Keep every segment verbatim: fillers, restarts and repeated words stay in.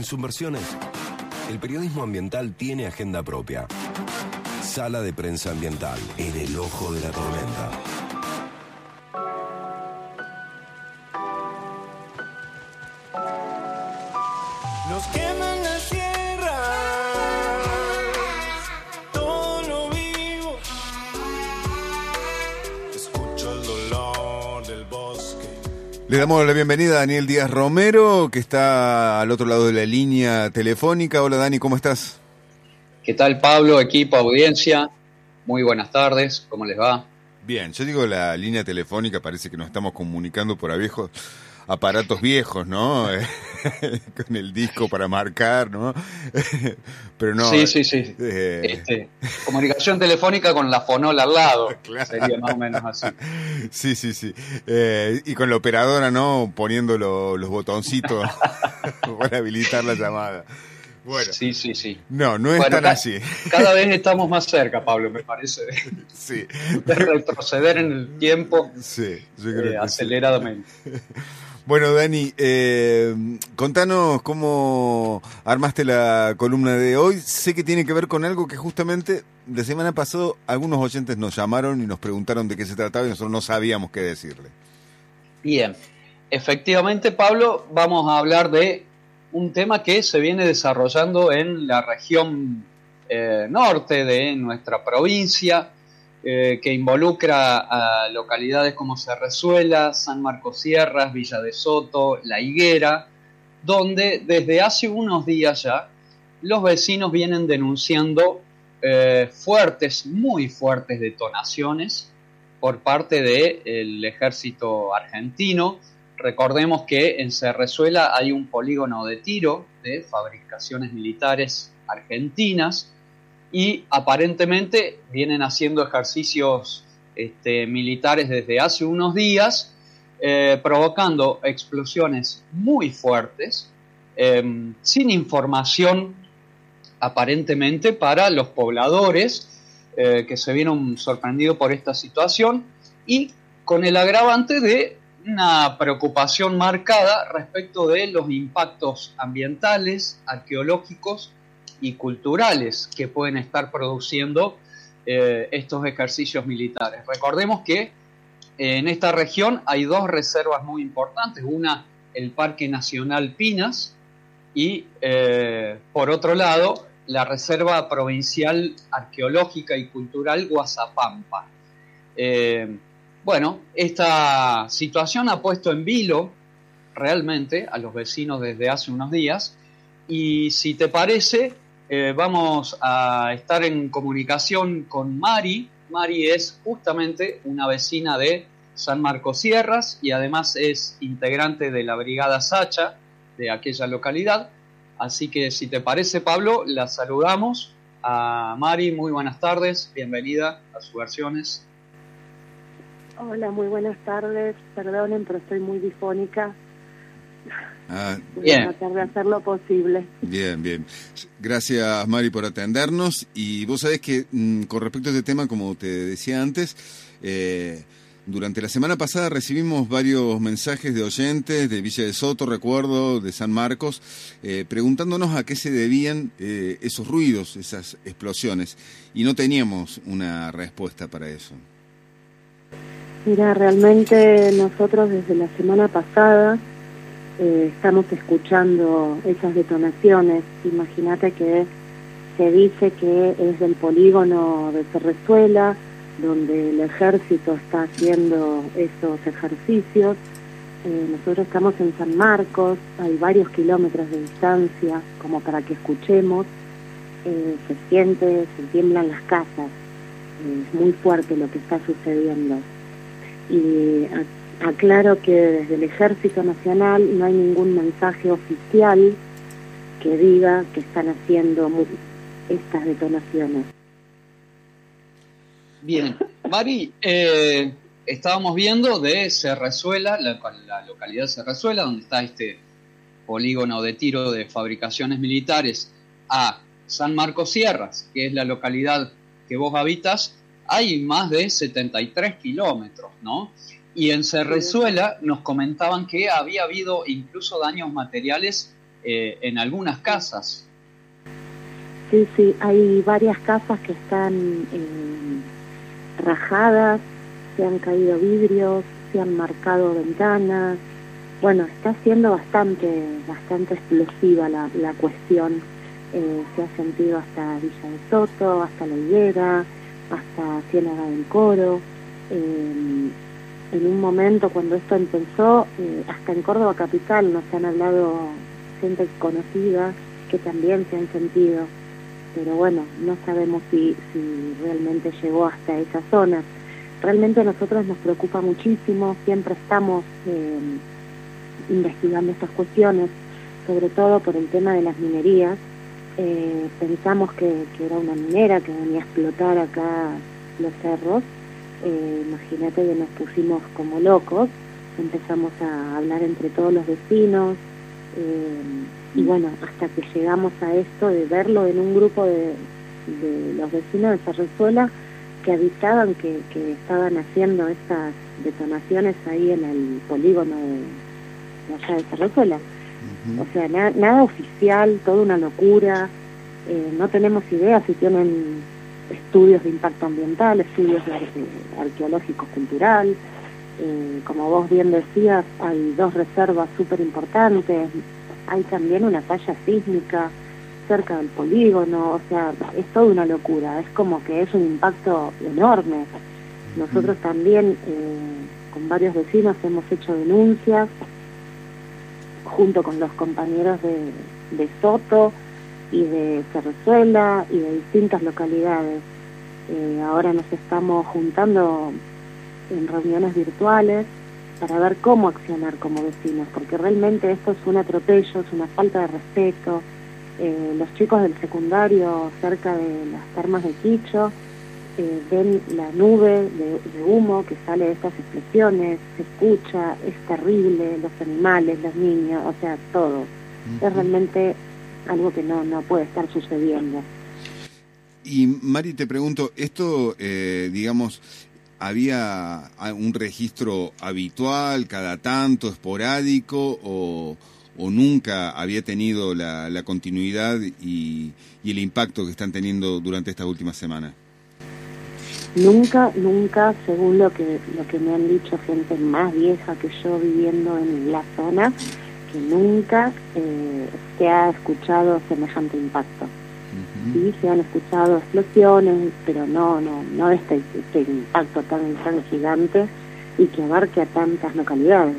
En Subversiones, el periodismo ambiental tiene agenda propia. Sala de prensa ambiental, en el ojo de la tormenta. Nos queman las tierras, todo lo vivo. Escucho el dolor del bosque. Le damos la bienvenida a Daniel Díaz Romero, que está al otro lado de la línea telefónica. Hola Dani, ¿cómo estás? ¿Qué tal, Pablo, equipo, audiencia? Muy buenas tardes, ¿cómo les va? Bien, yo digo la línea telefónica, parece que nos estamos comunicando por a viejos aparatos viejos, ¿no? Con el disco para marcar, ¿no? Pero no. Sí, sí, sí. Eh... Este, comunicación telefónica con la fonola al lado. Claro. Sería más o menos así. Sí, sí, sí. Eh, y con la operadora, ¿no? Poniendo lo, los botoncitos para habilitar la llamada. Bueno, sí, sí, sí. No, no es bueno, tan ca- así. Cada vez estamos más cerca, Pablo, me parece. Sí. De retroceder en el tiempo Sí, yo creo eh, que aceleradamente. Sí. Bueno, Dani, eh, contanos cómo armaste la columna de hoy. Sé que tiene que ver con algo que justamente la semana pasada algunos oyentes nos llamaron y nos preguntaron de qué se trataba y nosotros no sabíamos qué decirle. Bien, efectivamente, Pablo, vamos a hablar de un tema que se viene desarrollando en la región eh, norte de nuestra provincia, eh, que involucra a localidades como Cerrezuela, San Marcos Sierras, Villa de Soto, La Higuera, donde desde hace unos días ya los vecinos vienen denunciando eh, fuertes, muy fuertes detonaciones por parte del ejército argentino. Recordemos que en Cerrezuela hay un polígono de tiro de fabricaciones militares argentinas y aparentemente vienen haciendo ejercicios este, militares desde hace unos días, eh, provocando explosiones muy fuertes, eh, sin información aparentemente para los pobladores eh, que se vieron sorprendidos por esta situación y con el agravante de una preocupación marcada respecto de los impactos ambientales, arqueológicos y culturales que pueden estar produciendo eh, estos ejercicios militares. Recordemos que eh, en esta región hay dos reservas muy importantes, una el Parque Nacional Pinas y eh, por otro lado la Reserva Provincial Arqueológica y Cultural Guazapampa. Eh, Bueno, esta situación ha puesto en vilo realmente a los vecinos desde hace unos días y si te parece eh, vamos a estar en comunicación con Mari. Mari es justamente una vecina de San Marcos Sierras y además es integrante de la Brigada Sacha de aquella localidad, así que si te parece, Pablo, la saludamos a Mari. Muy buenas tardes, bienvenida a Subversiones. Hola, muy buenas tardes. Perdonen, pero estoy muy difónica. Ah, Voy bien. a tratar de hacer lo posible. Bien, bien. Gracias, Mari, por atendernos. Y vos sabés que mmm, con respecto a este tema, como te decía antes, eh, durante la semana pasada recibimos varios mensajes de oyentes de Villa de Soto, recuerdo, de San Marcos, eh, preguntándonos a qué se debían eh, esos ruidos, esas explosiones. Y no teníamos una respuesta para eso. Mira, realmente nosotros desde la semana pasada eh, estamos escuchando esas detonaciones. Imagínate que se dice que es del polígono de Cerrezuela, donde el ejército está haciendo esos ejercicios. Eh, nosotros estamos en San Marcos, hay varios kilómetros de distancia como para que escuchemos. Eh, se siente, se tiemblan las casas. Eh, es muy fuerte lo que está sucediendo. Y aclaro que desde el Ejército Nacional no hay ningún mensaje oficial que diga que están haciendo estas detonaciones. Bien, Mari, eh, estábamos viendo de Cerrezuela, la, la localidad de Cerrezuela, donde está este polígono de tiro de fabricaciones militares, a San Marcos Sierras, que es la localidad que vos habitas. Hay más de setenta y tres kilómetros, ¿no? Y en Cerrezuela nos comentaban que había habido incluso daños materiales eh, en algunas casas. Sí, sí, hay varias casas que están eh, rajadas, se han caído vidrios, se han marcado ventanas. Bueno, está siendo bastante bastante explosiva la, la cuestión. Eh, se ha sentido hasta Villa de Soto, hasta La Higuera, hasta Ciénaga del Coro. Eh, en un momento cuando esto empezó, eh, hasta en Córdoba Capital nos han hablado gente conocida que también se han sentido. Pero bueno, no sabemos si, si realmente llegó hasta esa zona. Realmente a nosotros nos preocupa muchísimo, siempre estamos eh, investigando estas cuestiones, sobre todo por el tema de las minerías. Eh, pensamos que, que era una minera que venía a explotar acá los cerros. Eh, imagínate que nos pusimos como locos, empezamos a hablar entre todos los vecinos, eh, y bueno, hasta que llegamos a esto de verlo en un grupo de, de los vecinos de Cerrezuela que avisaban que, que estaban haciendo estas detonaciones ahí en el polígono de, de allá de Cerrezuela. Uh-huh. O sea, na, nada oficial, toda una locura. Eh, no tenemos idea si tienen estudios de impacto ambiental, estudios de arque- arqueológicos cultural. Eh, como vos bien decías, hay dos reservas súper importantes. Hay también una falla sísmica cerca del polígono, o sea, es toda una locura, es como que es un impacto enorme. Nosotros también, eh, con varios vecinos, hemos hecho denuncias, junto con los compañeros de, de Soto y de Cerrezuela y de distintas localidades. Eh, ahora nos estamos juntando en reuniones virtuales para ver cómo accionar como vecinos, porque realmente esto es un atropello, es una falta de respeto. Eh, los chicos del secundario cerca de las termas de Quicho eh, ven la nube de, de humo que sale de estas explosiones, se escucha, es terrible, los animales, los niños, o sea, todo. Uh-huh. Es realmente algo que no, no puede estar sucediendo. Y Mari, te pregunto, esto, eh, digamos, ¿había un registro habitual, cada tanto, esporádico, o, o nunca había tenido la, la continuidad y, y el impacto que están teniendo durante estas últimas semanas? Nunca, nunca, según lo que lo que me han dicho gente más vieja que yo viviendo en la zona, que nunca eh, se ha escuchado semejante impacto. Sí, se han escuchado explosiones, pero no no no este, este impacto tan tan gigante y que abarque a tantas localidades.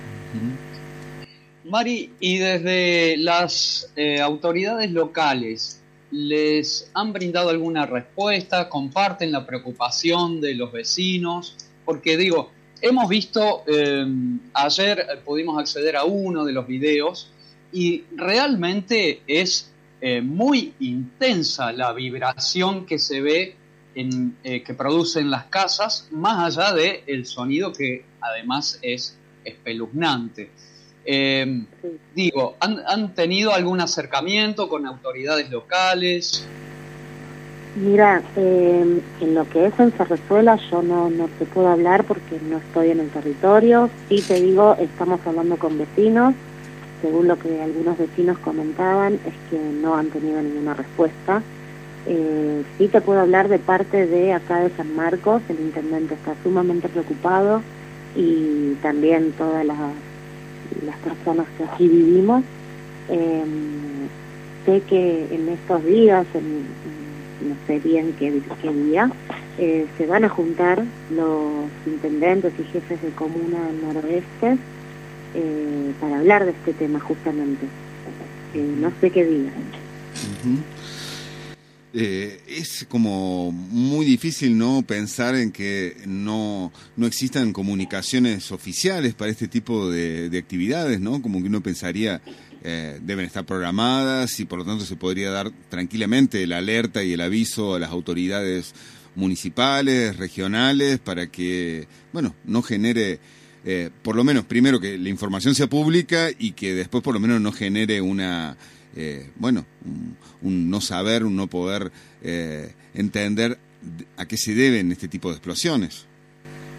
Mari, y desde las eh, autoridades locales, ¿les han brindado alguna respuesta? ¿Comparten la preocupación de los vecinos? Porque digo, hemos visto, eh, ayer pudimos acceder a uno de los videos y realmente es Eh, muy intensa la vibración que se ve en, eh, que producen las casas, más allá de el sonido que además es espeluznante. Eh, sí. Digo, ¿han, ¿han tenido algún acercamiento con autoridades locales? Mira, eh, en lo que es en Cerrezuela yo no, no te puedo hablar porque no estoy en el territorio. Sí te digo, estamos hablando con vecinos. Según lo que algunos vecinos comentaban, es que no han tenido ninguna respuesta. Eh, sí te puedo hablar de parte de acá de San Marcos, el intendente está sumamente preocupado y también todas las, las personas que aquí vivimos. Eh, sé que en estos días, en, no sé bien qué, qué día, eh, se van a juntar los intendentes y jefes de comuna del noroeste Eh, para hablar de este tema justamente. Eh, no sé qué diga. Uh-huh. Eh, es como muy difícil no pensar en que no no existan comunicaciones oficiales para este tipo de, de actividades, ¿no? Como que uno pensaría eh, deben estar programadas y por lo tanto se podría dar tranquilamente la alerta y el aviso a las autoridades municipales, regionales, para que, bueno, no genere Eh, por lo menos, primero, que la información sea pública y que después por lo menos no genere una, eh, bueno, un, un no saber, un no poder eh, entender a qué se deben este tipo de explosiones.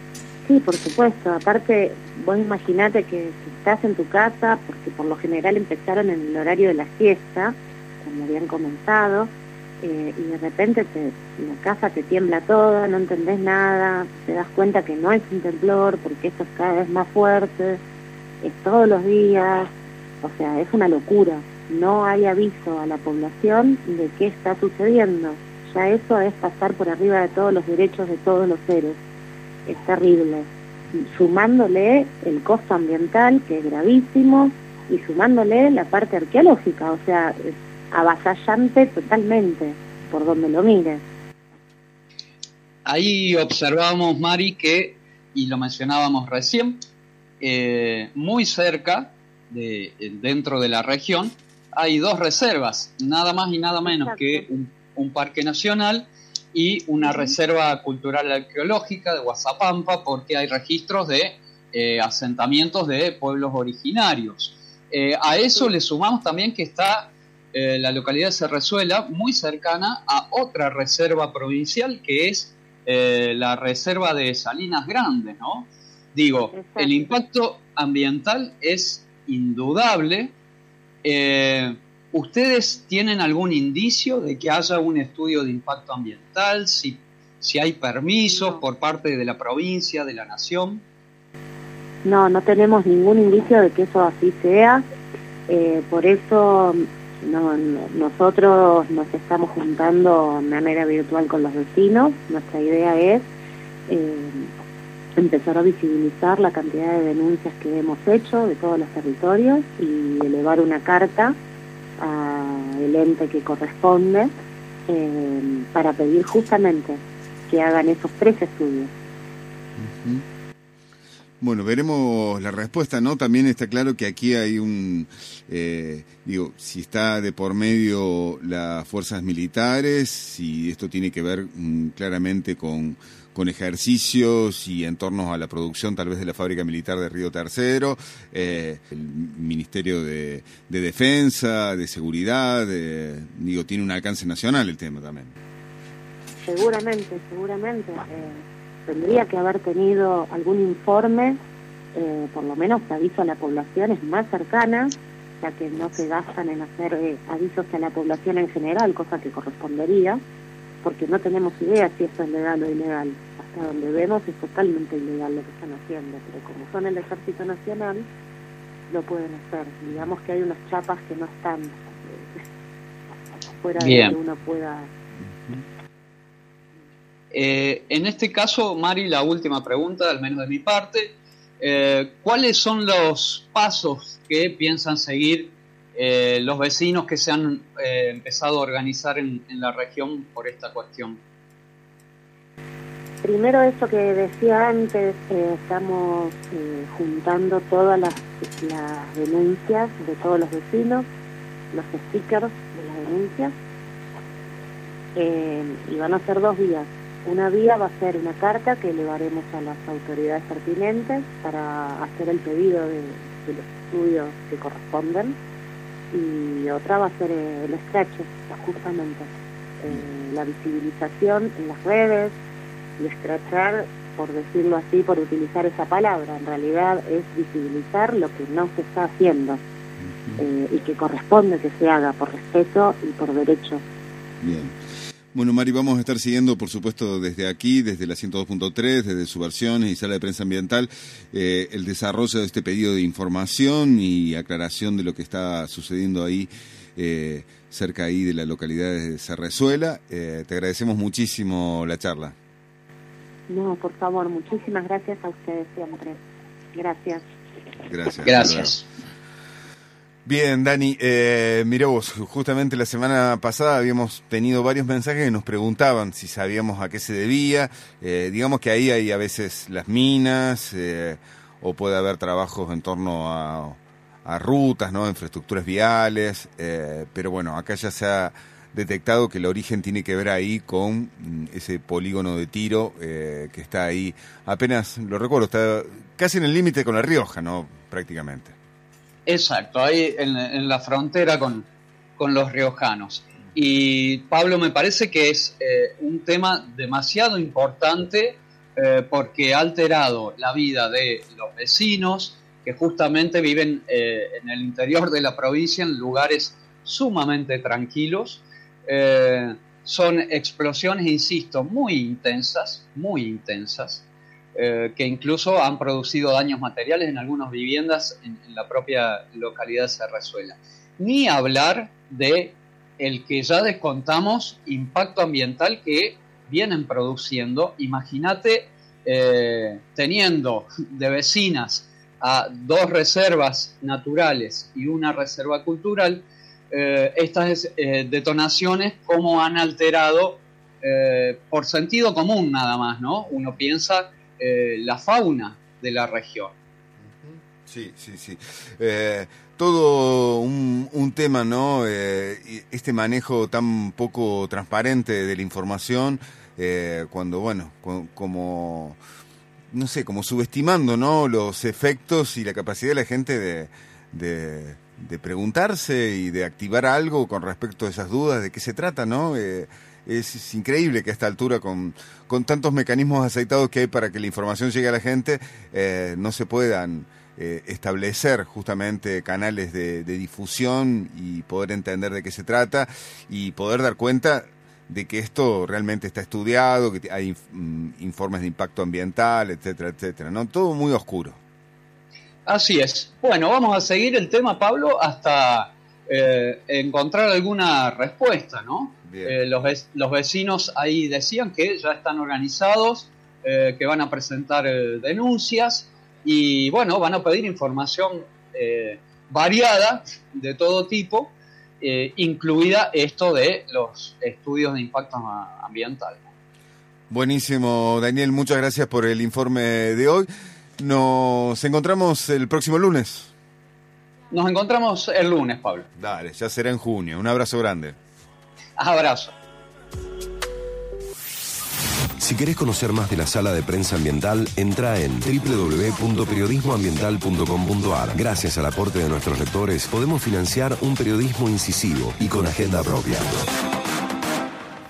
sí, por supuesto. Aparte, vos imaginate que si estás en tu casa, porque por lo general empezaron en el horario de la siesta, como habían comenzado, eh, y de repente te, la casa te tiembla toda, no entendés nada, te das cuenta que no es un temblor, porque esto es cada vez más fuerte, es todos los días, o sea, es una locura. No hay aviso a la población de qué está sucediendo. Ya eso es pasar por arriba de todos los derechos de todos los seres. Es terrible. Sumándole el costo ambiental, que es gravísimo, y sumándole la parte arqueológica, o sea, es avasallante totalmente, por donde lo mires. Ahí observamos, Mari, que, y lo mencionábamos recién, eh, muy cerca, de dentro de la región, hay dos reservas, nada más y nada menos Exacto. que un, un parque nacional y una reserva cultural arqueológica de Guazapampa, porque hay registros de eh, asentamientos de pueblos originarios. Eh, a eso le sumamos también que está eh, la localidad de Cerrezuela, muy cercana a otra reserva provincial, que es eh, la reserva de Salinas Grandes, ¿no? Digo, Exacto. el impacto ambiental es indudable. Eh, ¿Ustedes tienen algún indicio de que haya un estudio de impacto ambiental? Si, si hay permisos no. por parte de la provincia, de la nación. No, no tenemos ningún indicio de que eso así sea. Eh, por eso no, no, nosotros nos estamos juntando de manera virtual con los vecinos. Nuestra idea es eh, empezar a visibilizar la cantidad de denuncias que hemos hecho de todos los territorios y elevar una carta al ente que corresponde eh, para pedir justamente que hagan esos tres estudios. Uh-huh. Bueno, veremos la respuesta, ¿no? También está claro que aquí hay un, eh, digo, si está de por medio las fuerzas militares, si esto tiene que ver mm, claramente con, con ejercicios y en torno a la producción tal vez de la fábrica militar de Río Tercero, eh, el Ministerio de, de Defensa, de Seguridad, eh, digo, tiene un alcance nacional el tema también. Seguramente, seguramente. Eh... Tendría que haber tenido algún informe, eh, por lo menos aviso a la población es más cercana, ya que no se gastan en hacer eh, avisos a la población en general, cosa que correspondería, porque no tenemos idea si esto es legal o ilegal. Hasta donde vemos es totalmente ilegal lo que están haciendo, pero como son el Ejército Nacional, lo pueden hacer. Digamos que hay unas chapas que no están eh, fuera Bien. de que uno pueda... Eh, en este caso, Mari, la última pregunta, al menos de mi parte, eh, ¿cuáles son los pasos que piensan seguir eh, los vecinos que se han eh, empezado a organizar en, en la región por esta cuestión? Primero, eso que decía antes, eh, estamos eh, juntando todas las, las denuncias de todos los vecinos, los stickers de las denuncias, eh, y van a ser dos vías. Una vía va a ser una carta que elevaremos a las autoridades pertinentes para hacer el pedido de, de los estudios que corresponden, y otra va a ser el scratch, justamente eh, la visibilización en las redes, y scratchar, por decirlo así, por utilizar esa palabra, en realidad es visibilizar lo que no se está haciendo eh, y que corresponde que se haga por respeto y por derecho. Bien. Bueno, Mari, vamos a estar siguiendo, por supuesto, desde aquí, desde la ciento dos punto tres, desde Subversiones y Sala de Prensa Ambiental, eh, el desarrollo de este pedido de información y aclaración de lo que está sucediendo ahí, eh, cerca ahí de la localidad de Cerrezuela. Eh, te agradecemos muchísimo la charla. No, por favor, muchísimas gracias a ustedes siempre. Gracias. Gracias. Gracias. Bien, Dani, eh, mirá vos, justamente la semana pasada habíamos tenido varios mensajes que nos preguntaban si sabíamos a qué se debía. Eh, digamos que ahí hay a veces las minas, eh, o puede haber trabajos en torno a, a rutas, ¿no? Infraestructuras viales, eh, pero bueno, acá ya se ha detectado que el origen tiene que ver ahí con ese polígono de tiro eh, que está ahí, apenas, lo recuerdo, está casi en el límite con La Rioja, ¿no? Prácticamente. Exacto, ahí en, en la frontera con, con los riojanos. Y Pablo, me parece que es eh, un tema demasiado importante eh, porque ha alterado la vida de los vecinos que justamente viven eh, en el interior de la provincia en lugares sumamente tranquilos. Eh, son explosiones, insisto, muy intensas, muy intensas, eh, que incluso han producido daños materiales en algunas viviendas en, en la propia localidad de Cerrezuela. Ni hablar de el que ya descontamos impacto ambiental que vienen produciendo. Imagínate eh, teniendo de vecinas a dos reservas naturales y una reserva cultural, eh, estas eh, detonaciones cómo han alterado eh, por sentido común nada más, ¿no? Uno piensa eh, la fauna de la región. Sí, sí, sí. Eh, todo un, un tema, ¿no? Eh, este manejo tan poco transparente de la información, eh, cuando, bueno, co- como, no sé, como subestimando, ¿no? Los efectos y la capacidad de la gente de, de, de preguntarse y de activar algo con respecto a esas dudas de qué se trata, ¿no? Eh, es, es increíble que a esta altura, con, con tantos mecanismos aceitados que hay para que la información llegue a la gente, eh, no se puedan Eh, establecer justamente canales de, de difusión y poder entender de qué se trata y poder dar cuenta de que esto realmente está estudiado, que hay mm, informes de impacto ambiental, etcétera, etcétera, ¿no? Todo muy oscuro. Así es. Bueno, vamos a seguir el tema, Pablo, hasta eh, encontrar alguna respuesta, ¿no? Eh, los, los vecinos ahí decían que ya están organizados, eh, que van a presentar eh, denuncias. Y bueno, van a pedir información eh, variada de todo tipo, eh, incluida esto de los estudios de impacto ambiental. Buenísimo, Daniel, muchas gracias por el informe de hoy. Nos encontramos el próximo lunes. Nos encontramos el lunes, Pablo. Dale, ya será en junio. Un abrazo grande. Abrazo. Si querés conocer más de la Sala de Prensa Ambiental, entra en doble u doble u doble u punto periodismo ambiental punto com punto a r. Gracias al aporte de nuestros lectores, podemos financiar un periodismo incisivo y con agenda propia.